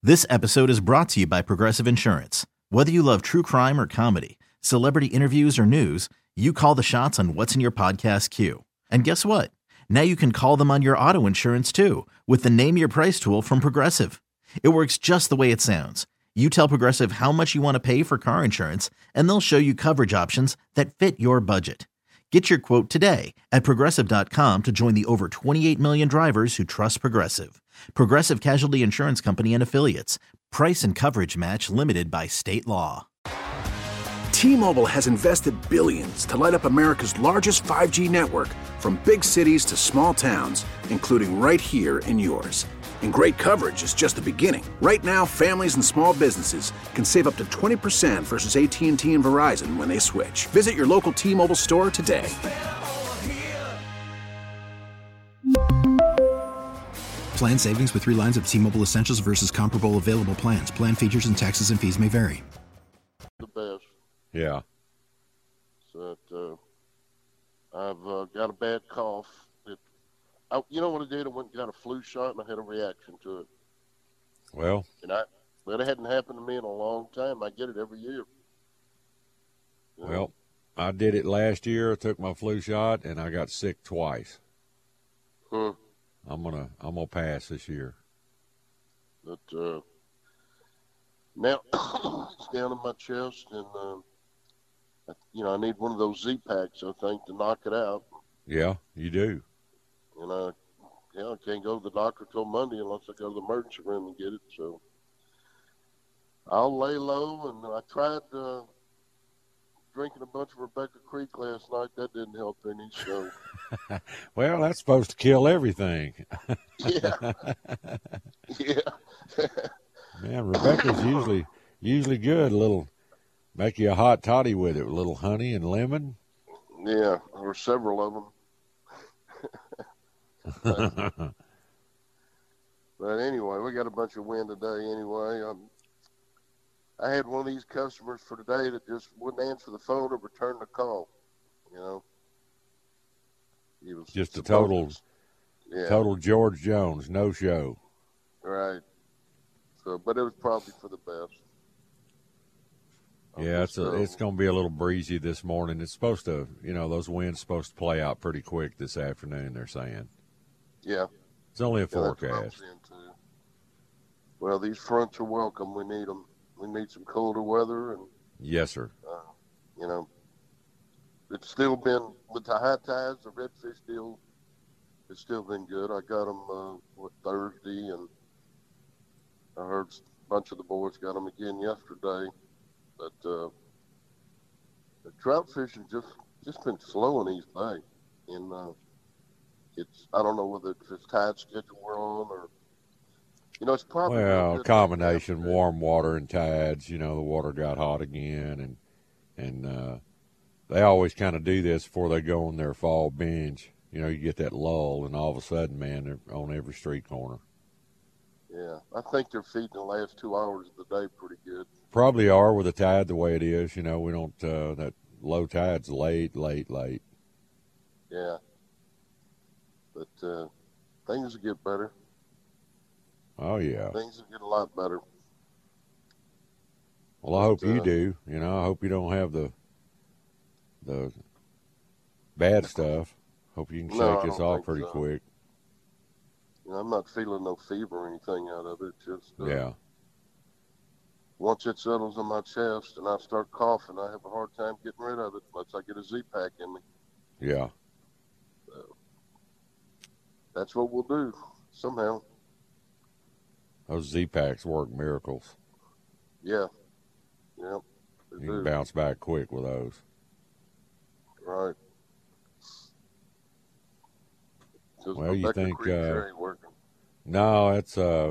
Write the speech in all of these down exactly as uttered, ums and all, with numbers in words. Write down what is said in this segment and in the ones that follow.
This episode is brought to you by Progressive Insurance. Whether you love true crime or comedy, celebrity interviews or news, you call the shots on what's in your podcast queue. And guess what? Now you can call them on your auto insurance too with the Name Your Price tool from Progressive. It works just the way it sounds. You tell Progressive how much you want to pay for car insurance, and they'll show you coverage options that fit your budget. Get your quote today at Progressive dot com to join the over twenty-eight million drivers who trust Progressive. Progressive Casualty Insurance Company and Affiliates. Price and coverage match limited by state law. T-Mobile has invested billions to light up America's largest five G network, from big cities to small towns, including right here in yours. And great coverage is just the beginning. Right now, families and small businesses can save up to twenty percent versus A T and T and Verizon when they switch. Visit your local T-Mobile store today. Plan savings with three lines of T-Mobile Essentials versus comparable available plans. Plan features and taxes and fees may vary. The best. Yeah. So that, uh, I've uh, got a bad cough. It, I, you know what I did? I went and got a flu shot, and I had a reaction to it. Well, and I, but it hadn't happened to me in a long time. I get it every year. You know? Well, I did it last year. I took my flu shot, and I got sick twice. Hmm. I'm gonna, I'm gonna pass this year. But uh, now it's down in my chest, and uh, I, you know I need one of those Z-Packs, I think, to knock it out. Yeah, you do. And I, yeah, I can't go to the doctor till Monday unless I go to the emergency room and get it. So I'll lay low. And I tried uh, drinking a bunch of Rebecca Creek last night. That didn't help any. So. Well, that's supposed to kill everything. Yeah. Yeah. Man, Rebecca's usually usually good. A little, make you a hot toddy with it, with a little honey and lemon. Yeah, or several of them. but, but anyway, we got a bunch of wind today. Anyway, um, I had one of these customers for today that just wouldn't answer the phone or return the call. You know. He was just a total, yeah. total George Jones, no show. Right. So, but it was probably for the best. Yeah, it's a, it's going to be a little breezy this morning. It's supposed to, you know, those winds supposed to play out pretty quick this afternoon. They're saying. Yeah. It's only a yeah, forecast. Well, these fronts are welcome. We need them. We need some colder weather, and yes, sir. Uh, you know. It's still been, with the high tides, the redfish deal, it's still been good. I got them, uh, what, Thursday, and I heard a bunch of the boys got them again yesterday. But uh, the trout fishing just just been slow in East Bay. And uh, it's, I don't know whether it's this tide schedule we're on or, you know, it's probably. Well, a combination, warm water and tides. You know, the water got hot again, and, and, uh, they always kind of do this before they go on their fall binge. You know, you get that lull, and all of a sudden, man, they're on every street corner. Yeah, I think they're feeding the last two hours of the day pretty good. Probably are with the tide the way it is. You know, we don't, uh, that low tide's late, late, late. Yeah. But uh, things will get better. Oh, yeah. Things will get a lot better. Well, I hope but, you uh, do. You know, I hope you don't have the the bad stuff. Hope you can shake no, this off pretty so. quick. You know, I'm not feeling no fever or anything out of it. Just uh, yeah. Once it settles in my chest and I start coughing, I have a hard time getting rid of it unless I get a Z-Pack in me. Yeah. So that's what we'll do somehow. Those Z-Packs work miracles. Yeah. Yep. You can bounce back quick with those. Right. Well, you think, uh, no, it's, uh,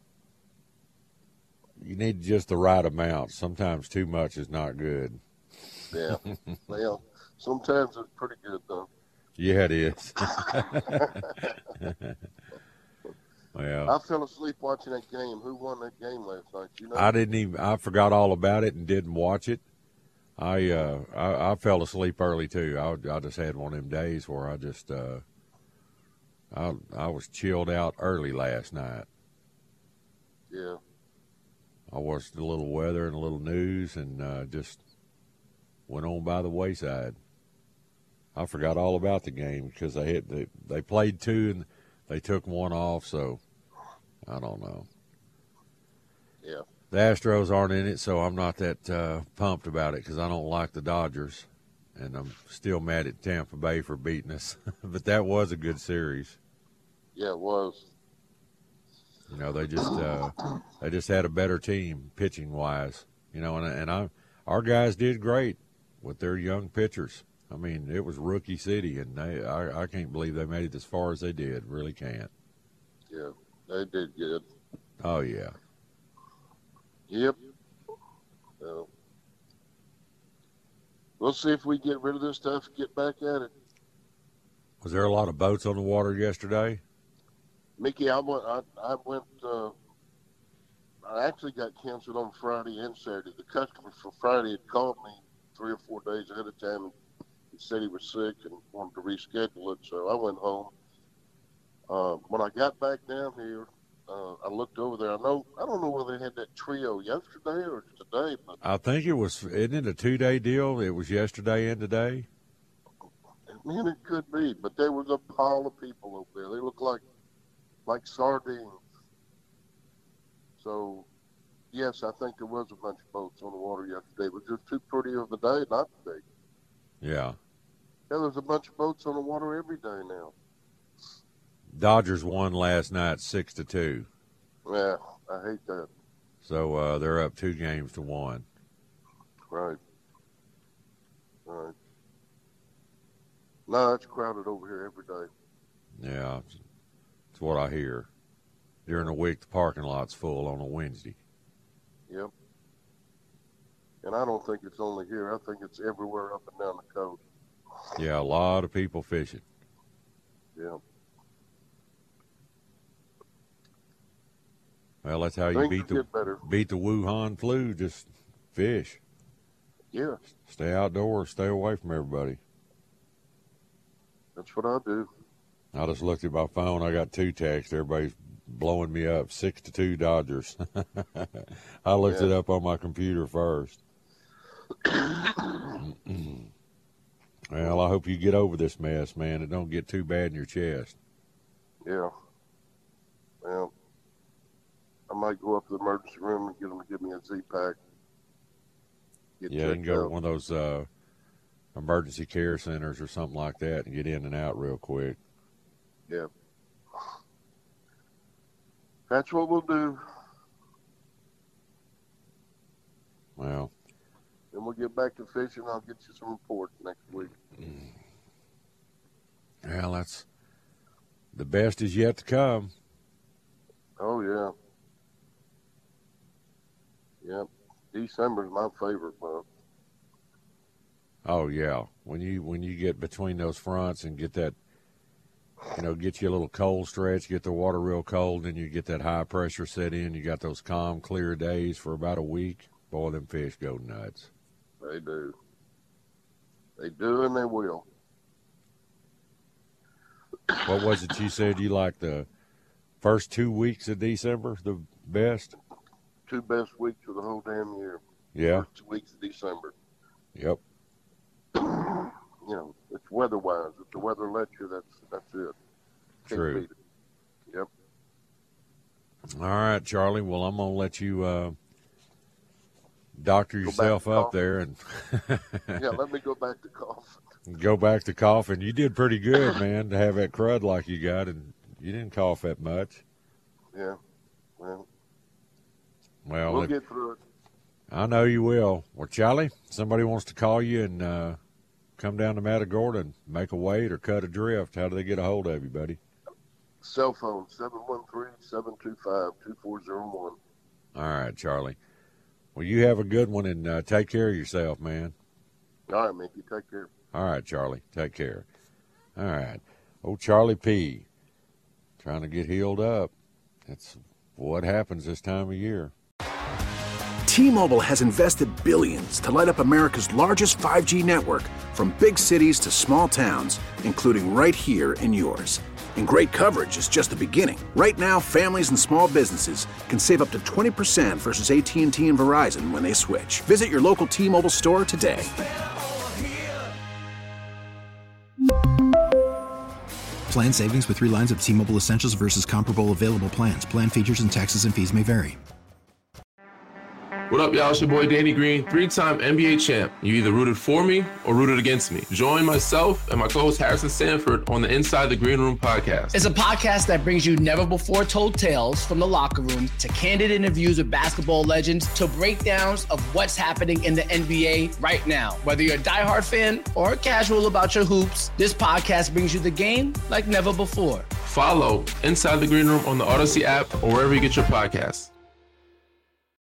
you need just the right amount. Sometimes too much is not good. Yeah. Well, sometimes it's pretty good, though. Yeah, it is. Well, I fell asleep watching that game. Who won that game last night? You know? I didn't even. I forgot all about it and didn't watch it. I uh, I, I fell asleep early too. I I just had one of them days where I just uh, I I was chilled out early last night. Yeah. I watched a little weather and a little news, and uh, just went on by the wayside. I forgot all about the game because they hit they, they played two and they took one off. So I don't know. Yeah. The Astros aren't in it, so I'm not that uh, pumped about it because I don't like the Dodgers, and I'm still mad at Tampa Bay for beating us. But that was a good series. Yeah, it was. You know, they just uh, they just had a better team pitching wise. You know, and and I our guys did great with their young pitchers. I mean, it was rookie city, and they I, I can't believe they made it as far as they did. Really can't. Yeah, they did good. Oh yeah. Yep. So, we'll see if we get rid of this stuff and get back at it. Was there a lot of boats on the water yesterday? Mickey, I went. I, I went. Uh, I actually got canceled on Friday and Saturday. The customer for Friday had called me three or four days ahead of time and he said he was sick and wanted to reschedule it. So I went home. Uh, when I got back down here, uh, I looked over there. I know. I don't know whether they had that trio yesterday or today, but I think it was. Isn't it a two-day deal? It was yesterday and today. man, it could be. But there was a pile of people over there. They looked like like sardines. So, yes, I think there was a bunch of boats on the water yesterday. It was just too pretty of a day not to be. Yeah. Yeah, there's a bunch of boats on the water every day now. Dodgers won last night six to two. Yeah, I hate that. So uh, they're up two games to one. Right. Right. No, it's crowded over here every day. Yeah, it's what I hear. During the week, the parking lot's full on a Wednesday. Yep. And I don't think it's only here. I think it's everywhere up and down the coast. Yeah, a lot of people fishing. Yeah. Well, that's how you Things beat will the get better. beat the Wuhan flu. Just fish. Yeah. Stay outdoors. Stay away from everybody. That's what I do. I just looked at my phone. I got two texts. Everybody's blowing me up. Six to two Dodgers. I looked Yeah. it up on my computer first. Well, I hope you get over this mess, man. It don't get too bad in your chest. Yeah. Well, I might go up to the emergency room and get them to give me a Z-Pack. Get Yeah, you can checked go to out. one of those uh, emergency care centers or something like that and get in and out real quick. Yeah. That's what we'll do. Well, Then we'll get back to fishing. I'll get you some reports next week. well, that's the best is yet to come. Oh, yeah. Yep. December's my favorite month. Oh yeah, when you when you get between those fronts and get that, you know, get you a little cold stretch, get the water real cold, and you get that high pressure set in. You got those calm, clear days for about a week. Boy, them fish go nuts. They do. They do, and they will. What was it you said you liked the first two weeks of December the best? Two best weeks of the whole damn year. Yeah. First two weeks of December. Yep. You know, it's weather-wise. If the weather lets you, that's that's it. Can't True. beat it. Yep. All right, Charlie. Well, I'm gonna let you uh, doctor Go back yourself to up coffee. there and Yeah, let me go back to coughing. go back to coughing. You did pretty good, man, to have that crud like you got, and you didn't cough that much. Yeah. Well, Well, we'll if- get through it. I know you will. Well, Charlie, somebody wants to call you and uh, come down to Matagorda and make a weight or cut a drift. How do they get a hold of you, buddy? Cell phone, seven one three, seven two five, two four zero one. All right, Charlie. Well, you have a good one and uh, take care of yourself, man. All right, Mickey. Take care. All right, Charlie. Take care. All right. Oh, Charlie P. Trying to get healed up. That's what happens this time of year. T-Mobile has invested billions to light up America's largest five G network, from big cities to small towns, including right here in yours. And great coverage is just the beginning. Right now, families and small businesses can save up to twenty percent versus A T and T and Verizon when they switch. Visit your local T-Mobile store today. Plan savings with three lines of T-Mobile Essentials versus comparable available plans. Plan features and taxes and fees may vary. What up, y'all? It's your boy Danny Green, three-time N B A champ. You either rooted for me or rooted against me. Join myself and my co-host Harrison Sanford on the Inside the Green Room podcast. It's a podcast that brings you never-before-told tales from the locker room to candid interviews with basketball legends to breakdowns of what's happening in the N B A right now. Whether you're a diehard fan or casual about your hoops, this podcast brings you the game like never before. Follow Inside the Green Room on the Odyssey app or wherever you get your podcasts.